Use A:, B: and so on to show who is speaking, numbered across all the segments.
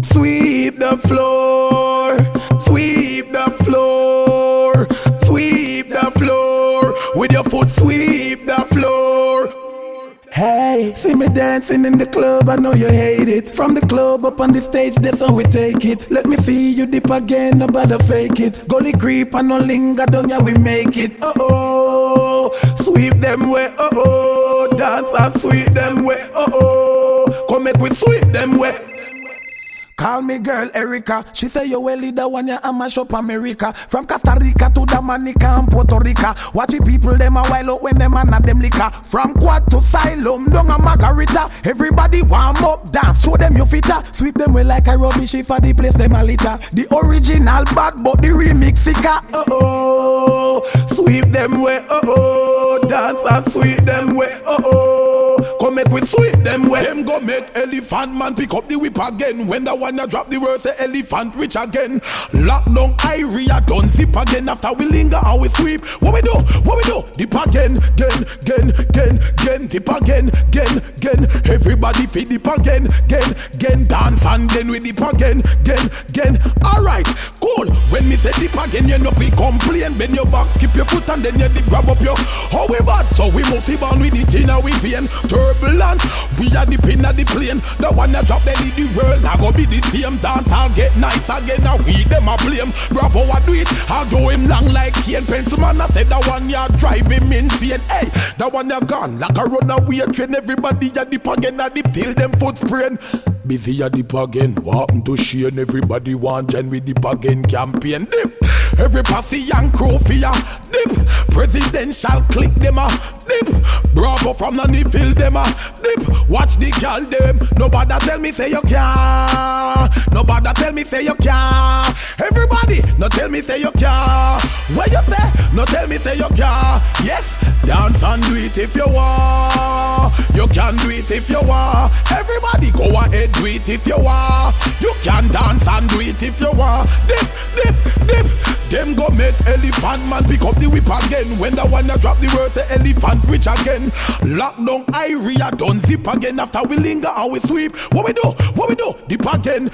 A: Sweep the floor, sweep the floor, sweep the floor. With your foot, sweep the floor. Hey, see me dancing in the club, I know you hate it. From the club up on the stage, that's how we take it. Let me see you dip again, nobody fake it. Gully creep and no linger down, yeah we make it. Oh, sweep them way, oh, dance and sweep them way, oh, come make we sweep them way. Call me girl Erica. She say you well leader one ya and mash up America. From Costa Rica to Dominica and Puerto Rica. Watch the people them a while out when them a not them liquor. From Quad to Siloam down a Margarita. Everybody warm up, dance, show them you fitter. Sweep them way like a rubbish for the place them a litter. The original bad but the remix sicker. Oh, sweep them way, dance and sweep them way, come make we sweep them way. Them go make elephant man pick up the whip again. When the one that drop the word say elephant rich again. Lockdown area done zip again. After we linger how we sweep. What we do? What we do? Dip again, dip again. Everybody feed dip again, dance and then we dip again. Alright, cool. When me say dip again, you know fi complain. Bend your back, skip your foot and then you dip grab up your. How we bad? So we must be born with it in our vein. Turbulent, we are the pin of the plane. The one that drop belly the world, now go be the same. Dance I'll get nice again, now we them a blame. Bravo, I do it, I'll do him long like Kane. Pencil man, I said the one you drive him insane. Hey, the one you gone like a runaway train. Everybody a dip again, a dip till them foot sprain. Busy a dip again, what happened to Shane? Everybody want join with dip again campaign. Dip, every posse and crew fear. Dip, presidential click them a dip. Bravo from the Niville them a dip. Watch the girl them. Nobody tell me say you can't. Nobody tell me say you can't. Everybody, no tell me say you can't. What you say? No tell me say you can't. Yes, dance and do it if you want. You can do it if you want. Everybody go ahead do it if you want. You can dance and do it if you want. Dip. Them go make elephant man pick up the whip again. When the one that drop the word say elephant rich again. Lockdown area done zip again. After we linger how we sweep. What we do? What we do? Dip again,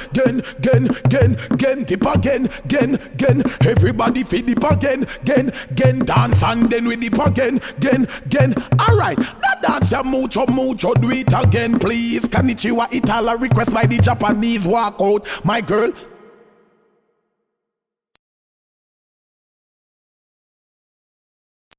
A: dip again. Everybody feed dip again, dance and then we dip again. Alright, that dance ya mucho, do it again please. Konnichiwa Itala request by the Japanese walk out. My girl,